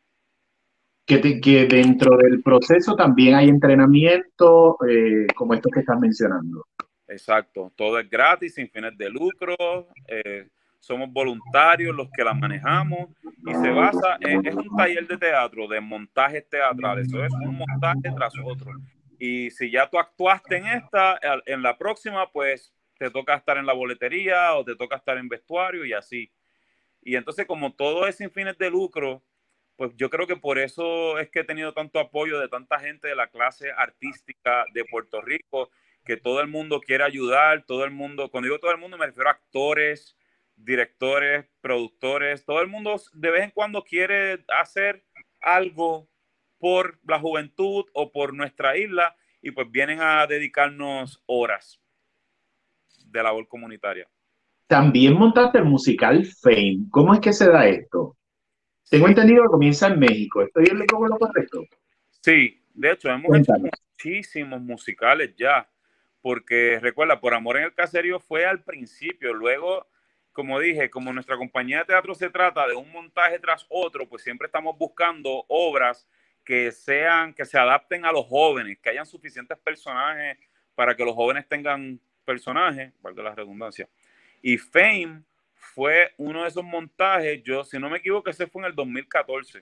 Que dentro del proceso también hay entrenamiento, como estos que estás mencionando. Exacto, todo es gratis, sin fines de lucro, somos voluntarios los que la manejamos y se basa, es un taller de teatro, de montajes teatrales, eso es un montaje tras otro. Y si ya tú actuaste en esta, en la próxima, pues te toca estar en la boletería o te toca estar en vestuario y así. Y entonces como todo es sin fines de lucro, pues yo creo que por eso es que he tenido tanto apoyo de tanta gente de la clase artística de Puerto Rico, que todo el mundo quiere ayudar, todo el mundo, cuando digo todo el mundo me refiero a actores, directores, productores, todo el mundo de vez en cuando quiere hacer algo por la juventud o por nuestra isla y pues vienen a dedicarnos horas de labor comunitaria. También montaste el musical Fame. ¿Cómo es que se da esto? Tengo Sí, entendido que comienza en México. ¿Estoy en lo correcto? sí, de hecho hemos hecho Cuéntame. muchísimos musicales ya, porque recuerda, Por Amor en el Caserío fue al principio, luego, como dije, como nuestra compañía de teatro se trata de un montaje tras otro, pues siempre estamos buscando obras que sean, que se adapten a los jóvenes, que hayan suficientes personajes para que los jóvenes tengan personajes, valga la redundancia. Y Fame fue uno de esos montajes, yo, si no me equivoco, ese fue en el 2014.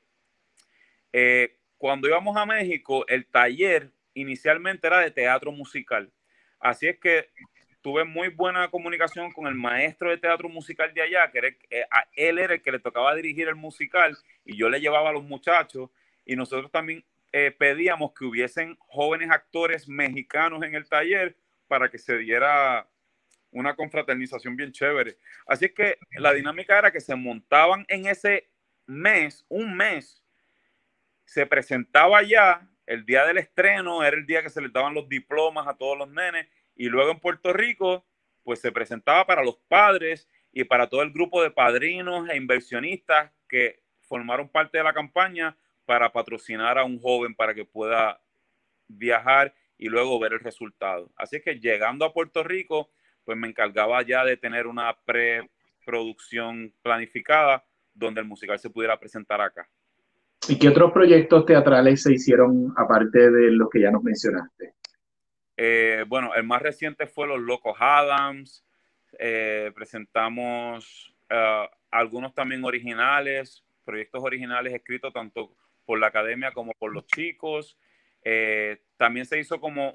Cuando íbamos a México, el taller inicialmente era de teatro musical. Así es que tuve muy buena comunicación con el maestro de teatro musical de allá, que él era el que le tocaba dirigir el musical y yo le llevaba a los muchachos y nosotros también pedíamos que hubiesen jóvenes actores mexicanos en el taller para que se diera una confraternización bien chévere. Así es que la dinámica era que se montaban en ese mes, un mes, se presentaba ya, el día del estreno era el día que se les daban los diplomas a todos los nenes y luego en Puerto Rico pues se presentaba para los padres y para todo el grupo de padrinos e inversionistas que formaron parte de la campaña para patrocinar a un joven para que pueda viajar y luego ver el resultado. Así que llegando a Puerto Rico, pues me encargaba ya de tener una preproducción planificada donde el musical se pudiera presentar acá. ¿Y qué otros proyectos teatrales se hicieron aparte de los que ya nos mencionaste? Bueno, el más reciente fue Los Locos Adams. Presentamos algunos también originales, proyectos originales escritos tanto por la academia como por los chicos. También se hizo como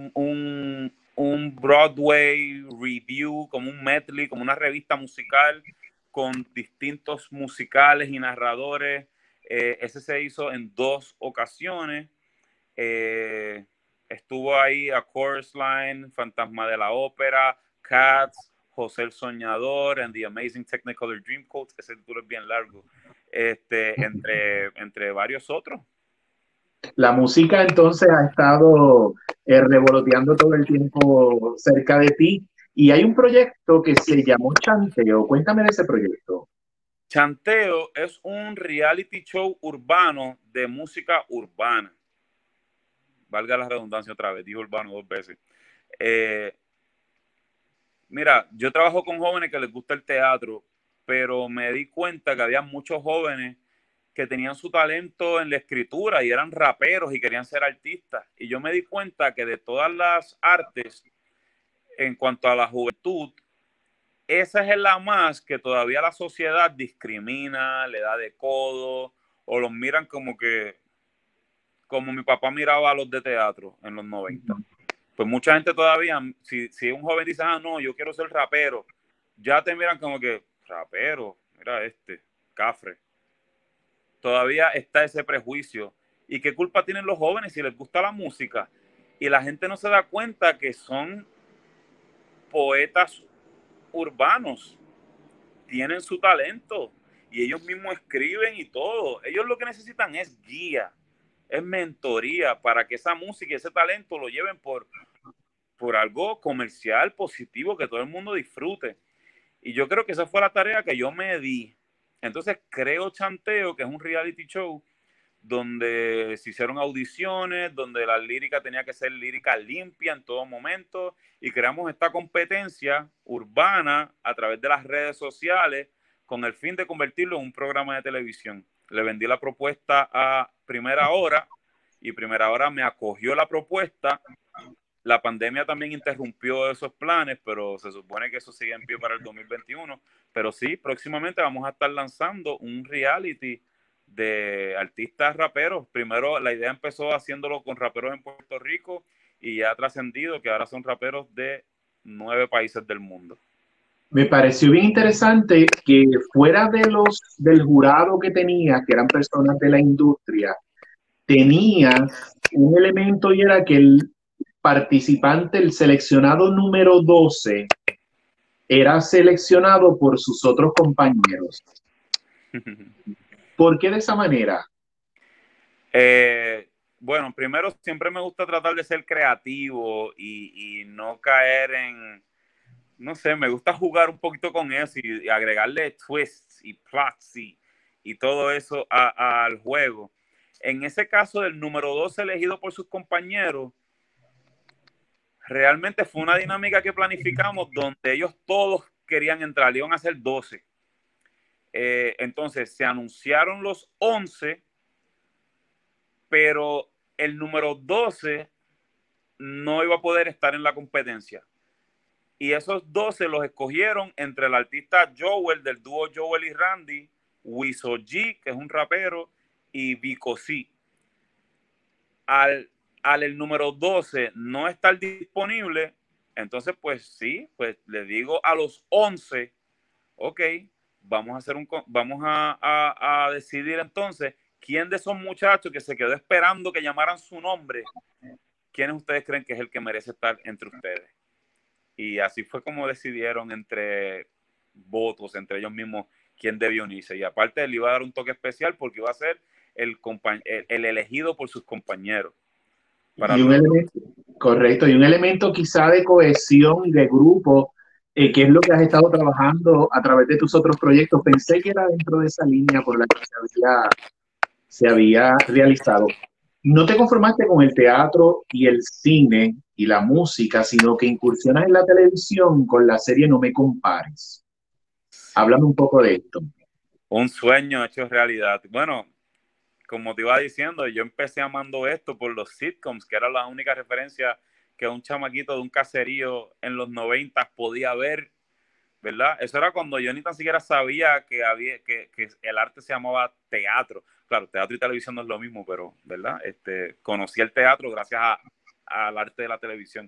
un Broadway review, como un medley, como una revista musical con distintos musicales y narradores. Ese se hizo en 2 ocasiones. Estuvo ahí A Chorus Line, Fantasma de la Ópera, Cats, José el Soñador, and The Amazing Technicolor Dreamcoat. Ese título es bien largo. Entre varios otros. La música entonces ha estado revoloteando todo el tiempo cerca de ti y hay un proyecto que se llamó Chanteo. Cuéntame de ese proyecto. Chanteo es un reality show urbano de música urbana. Valga la redundancia otra vez, dijo urbano 2 veces. Mira, yo trabajo con jóvenes que les gusta el teatro, pero me di cuenta que había muchos jóvenes que tenían su talento en la escritura y eran raperos y querían ser artistas. Y yo me di cuenta que de todas las artes, en cuanto a la juventud, esa es la más que todavía la sociedad discrimina, le da de codo, o los miran como mi papá miraba a los de teatro en los 90. Pues mucha gente todavía, si un joven dice, no, yo quiero ser rapero, ya te miran como que, rapero, mira cafre. Todavía está ese prejuicio. ¿Y qué culpa tienen los jóvenes si les gusta la música? Y la gente no se da cuenta que son poetas urbanos, tienen su talento y ellos mismos escriben y todo. Ellos lo que necesitan es guía, es mentoría para que esa música y ese talento lo lleven por algo comercial, positivo, que todo el mundo disfrute. Y yo creo que esa fue la tarea que yo me di. Entonces creo Chanteo, que es un reality show donde se hicieron audiciones, donde la lírica tenía que ser lírica limpia en todo momento, y creamos esta competencia urbana a través de las redes sociales con el fin de convertirlo en un programa de televisión. Le vendí la propuesta a Primera Hora y Primera Hora me acogió la propuesta. La pandemia también interrumpió esos planes, pero se supone que eso sigue en pie para el 2021. Pero sí, próximamente vamos a estar lanzando un reality de artistas raperos. Primero, la idea empezó haciéndolo con raperos en Puerto Rico y ya ha trascendido que ahora son raperos de 9 países del mundo. Me pareció bien interesante que fuera del jurado que tenía, que eran personas de la industria, tenía un elemento y era que el participante, el seleccionado número 12, era seleccionado por sus otros compañeros. ¿Por qué de esa manera? Bueno, primero siempre me gusta tratar de ser creativo y no caer en, no sé, me gusta jugar un poquito con eso y agregarle twists y plots y todo eso al juego. En ese caso del número 12 elegido por sus compañeros, realmente fue una dinámica que planificamos donde ellos todos querían entrar, iban a ser 12. Entonces se anunciaron los 11, pero el número 12 no iba a poder estar en la competencia. Y esos 12 los escogieron entre el artista Joel, del dúo Joel y Randy, Wiso G, que es un rapero, y Vico C. Al el número 12 no estar disponible, entonces pues sí, pues le digo a los 11, ok, vamos a decidir entonces quién de esos muchachos que se quedó esperando que llamaran su nombre, quiénes ustedes creen que es el que merece estar entre ustedes. Y así fue como decidieron entre votos, entre ellos mismos, quién debió unirse. Y aparte le iba a dar un toque especial porque iba a ser el elegido por sus compañeros. Correcto, y un elemento quizá de cohesión y de grupo, que es lo que has estado trabajando a través de tus otros proyectos. Pensé que era dentro de esa línea por la que se había realizado. No te conformaste con el teatro y el cine y la música, sino que incursionas en la televisión con la serie No Me Compares. Háblame un poco de esto. Un sueño hecho realidad. Bueno, como te iba diciendo, yo empecé amando esto por los sitcoms, que era la única referencia que un chamaquito de un caserío en los 90 podía ver, ¿verdad? Eso era cuando yo ni tan siquiera sabía que el arte se llamaba teatro. Claro, teatro y televisión no es lo mismo, pero, ¿verdad? Conocí el teatro gracias al arte de la televisión.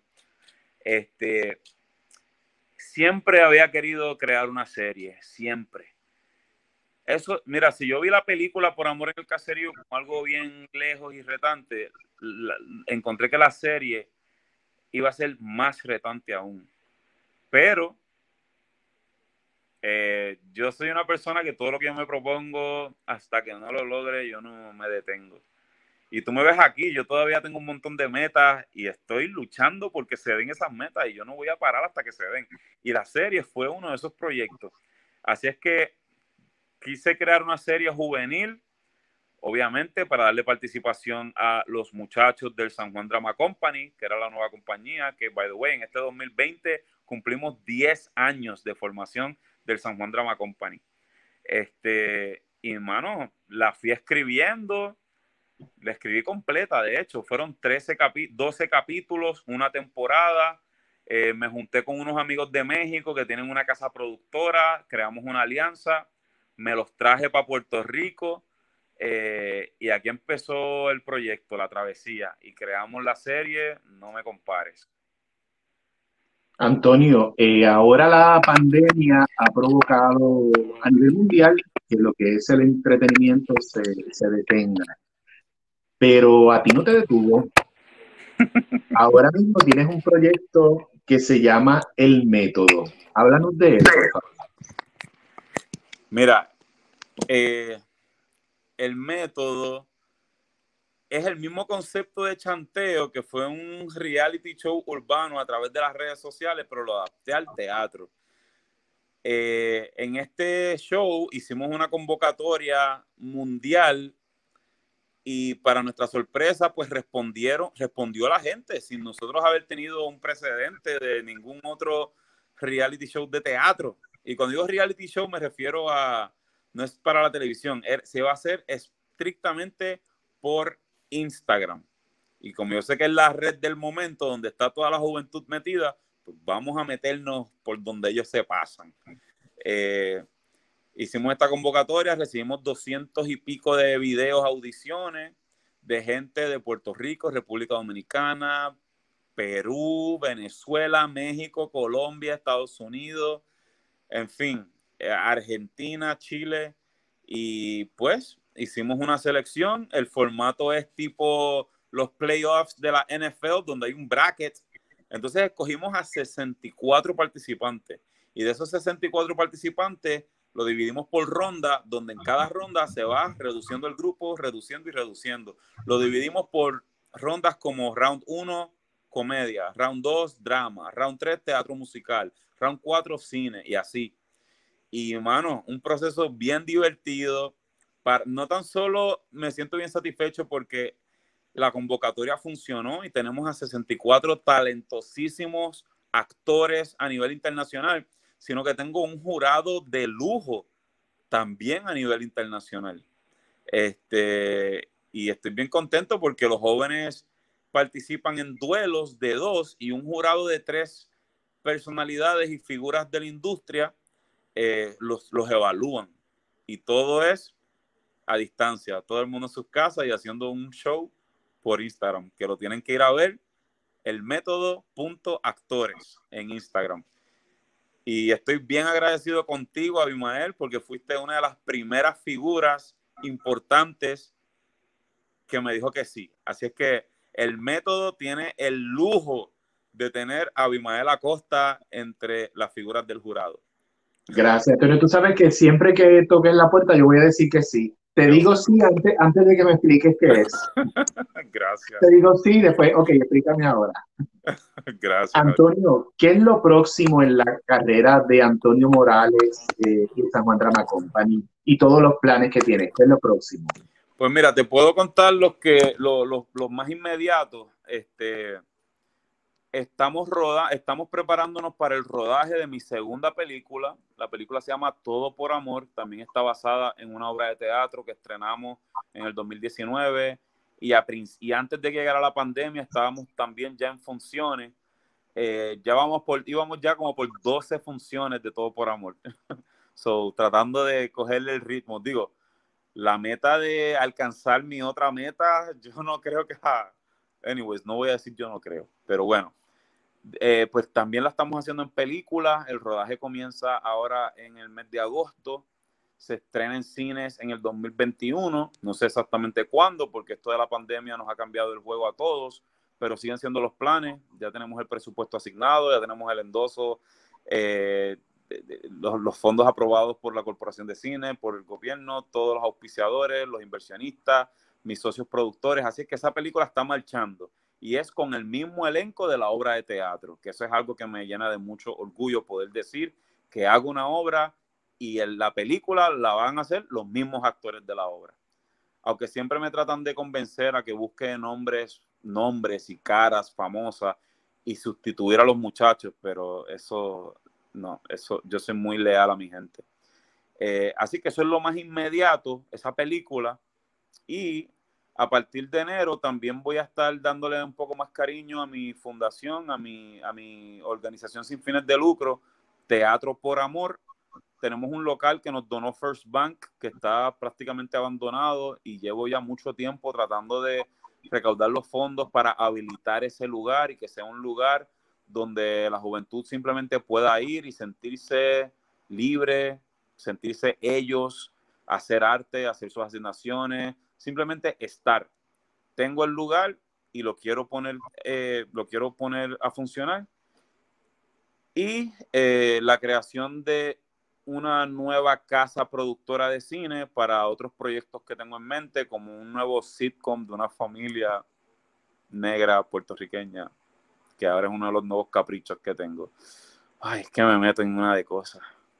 Siempre había querido crear una serie, siempre. Eso, mira, si yo vi la película Por amor en el caserío como algo bien lejos y retante, encontré que la serie iba a ser más retante aún. Pero yo soy una persona que todo lo que yo me propongo, hasta que no lo logre, yo no me detengo. Y tú me ves aquí, yo todavía tengo un montón de metas y estoy luchando porque se den esas metas y yo no voy a parar hasta que se den. Y la serie fue uno de esos proyectos. Así es que quise crear una serie juvenil, obviamente, para darle participación a los muchachos del San Juan Drama Company, que era la nueva compañía, que, by the way, en este 2020 cumplimos 10 años de formación del San Juan Drama Company. Y, mano, la fui escribiendo, la escribí completa, de hecho, fueron 12 capítulos, una temporada. Me junté con unos amigos de México que tienen una casa productora, creamos una alianza, me los traje para Puerto Rico, y aquí empezó el proyecto, La Travesía, y creamos la serie No Me Compares. Antonio, ahora la pandemia ha provocado a nivel mundial que lo que es el entretenimiento se detenga, pero a ti no te detuvo. Ahora mismo tienes un proyecto que se llama El Método. Háblanos de él, por favor. Mira, El Método es el mismo concepto de Chanteo, que fue un reality show urbano a través de las redes sociales, pero lo adapté al teatro. En este show hicimos una convocatoria mundial y para nuestra sorpresa, pues respondió la gente sin nosotros haber tenido un precedente de ningún otro reality show de teatro. Y cuando digo reality show me refiero a, no es para la televisión, se va a hacer estrictamente por Instagram. Y como yo sé que es la red del momento donde está toda la juventud metida, pues vamos a meternos por donde ellos se pasan. Hicimos esta convocatoria, recibimos 200 y pico de videos, audiciones de gente de Puerto Rico, República Dominicana, Perú, Venezuela, México, Colombia, Estados Unidos, en fin, Argentina, Chile, y pues hicimos una selección. El formato es tipo los playoffs de la NFL, donde hay un bracket. Entonces escogimos a 64 participantes, y de esos 64 participantes lo dividimos por ronda, donde en cada ronda se va reduciendo el grupo, reduciendo y reduciendo. Lo dividimos por rondas como round 1, comedia, round 2, drama, round 3, teatro musical, round 4, cine, y así. Y, mano, un proceso bien divertido. No tan solo me siento bien satisfecho porque la convocatoria funcionó y tenemos a 64 talentosísimos actores a nivel internacional, sino que tengo un jurado de lujo también a nivel internacional. Y estoy bien contento porque los jóvenes participan en duelos de 2 y un jurado de 3 personalidades y figuras de la industria los evalúan. Y todo es a distancia, todo el mundo en sus casas y haciendo un show por Instagram, que lo tienen que ir a ver, elmétodo.actores en Instagram. Y estoy bien agradecido contigo, Abimael, porque fuiste una de las primeras figuras importantes que me dijo que sí. Así es que El Método tiene el lujo de tener a Abimael Acosta entre las figuras del jurado. Gracias, pero tú sabes que siempre que toques la puerta yo voy a decir que sí. Te digo sí antes de que me expliques qué es. Gracias. Te digo sí, después, ok, explícame ahora. Gracias. Antonio, ¿qué es lo próximo en la carrera de Antonio Morales y San Juan Drama Company y todos los planes que tienes? ¿Qué es lo próximo? Pues mira, te puedo contar los más inmediatos. estamos preparándonos para el rodaje de mi segunda película. La película se llama Todo por Amor. También está basada en una obra de teatro que estrenamos en el 2019. Y antes de que llegara la pandemia, estábamos también ya en funciones. Íbamos ya como por 12 funciones de Todo por Amor. So, tratando de cogerle el ritmo. Digo, la meta de alcanzar mi otra meta, yo no creo que... Anyways, no voy a decir yo no creo, pero bueno. Pues también la estamos haciendo en película. El rodaje comienza ahora en el mes de agosto. Se estrena en cines en el 2021. No sé exactamente cuándo, porque esto de la pandemia nos ha cambiado el juego a todos, pero siguen siendo los planes. Ya tenemos el presupuesto asignado, ya tenemos el endoso, los fondos aprobados por la Corporación de Cine, por el gobierno, todos los auspiciadores, los inversionistas, mis socios productores. Así que esa película está marchando. Y es con el mismo elenco de la obra de teatro, que eso es algo que me llena de mucho orgullo poder decir que hago una obra y en la película la van a hacer los mismos actores de la obra. Aunque siempre me tratan de convencer a que busque nombres y caras famosas y sustituir a los muchachos, pero eso no, yo soy muy leal a mi gente. Así que eso es lo más inmediato, esa película. Y a partir de enero también voy a estar dándole un poco más cariño a mi fundación, a mi organización sin fines de lucro, Teatro por Amor. Tenemos un local que nos donó First Bank, que está prácticamente abandonado, y llevo ya mucho tiempo tratando de recaudar los fondos para habilitar ese lugar y que sea un lugar donde la juventud simplemente pueda ir y sentirse libre, sentirse ellos, hacer arte, hacer sus asignaciones, simplemente estar. Tengo el lugar y lo quiero poner a funcionar. Y la creación de una nueva casa productora de cine para otros proyectos que tengo en mente, como un nuevo sitcom de una familia negra puertorriqueña, que ahora es uno de los nuevos caprichos que tengo. Ay, es que me meto en una de cosas.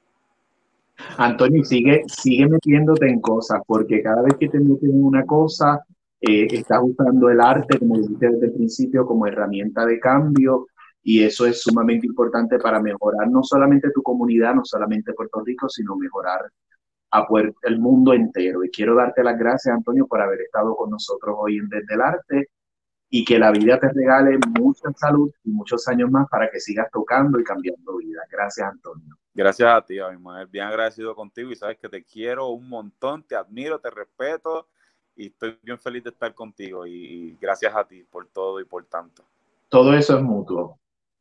Antonio, sigue metiéndote en cosas, porque cada vez que te metes en una cosa, estás usando el arte, como dijiste desde el principio, como herramienta de cambio, y eso es sumamente importante para mejorar no solamente tu comunidad, no solamente Puerto Rico, sino mejorar el mundo entero. Y quiero darte las gracias, Antonio, por haber estado con nosotros hoy en Desde el Arte, y que la vida te regale mucha salud y muchos años más para que sigas tocando y cambiando vidas. Gracias, Antonio. Gracias a ti, Abimael. Bien agradecido contigo y sabes que te quiero un montón, te admiro, te respeto y estoy bien feliz de estar contigo y gracias a ti por todo y por tanto. Todo eso es mutuo.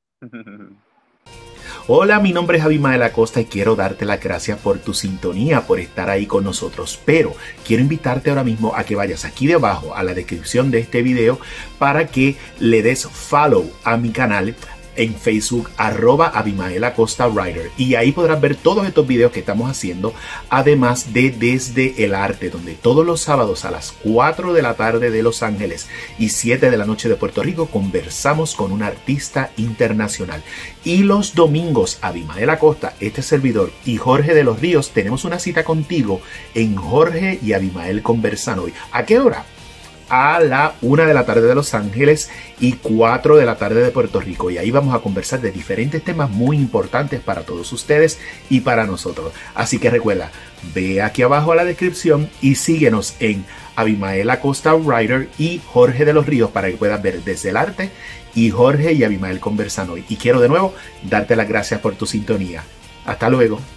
Hola, mi nombre es Abimael Acosta y quiero darte las gracias por tu sintonía, por estar ahí con nosotros. Pero quiero invitarte ahora mismo a que vayas aquí debajo a la descripción de este video para que le des follow a mi canal en Facebook, @AbimaelAcostaWriter, y ahí podrás ver todos estos videos que estamos haciendo, además de Desde el Arte, donde todos los sábados a las 4 de la tarde de Los Ángeles y 7 de la noche de Puerto Rico conversamos con un artista internacional. Y los domingos, Abimael Acosta, este servidor, y Jorge de los Ríos tenemos una cita contigo en Jorge y Abimael Conversan Hoy. ¿A qué hora? A la 1 de la tarde de Los Ángeles y 4 de la tarde de Puerto Rico, y ahí vamos a conversar de diferentes temas muy importantes para todos ustedes y para nosotros. Así que recuerda, ve aquí abajo a la descripción y síguenos en Abimael Acosta Writer y Jorge de los Ríos para que puedas ver Desde el Arte y Jorge y Abimael Conversan Hoy. Y quiero de nuevo darte las gracias por tu sintonía. Hasta luego.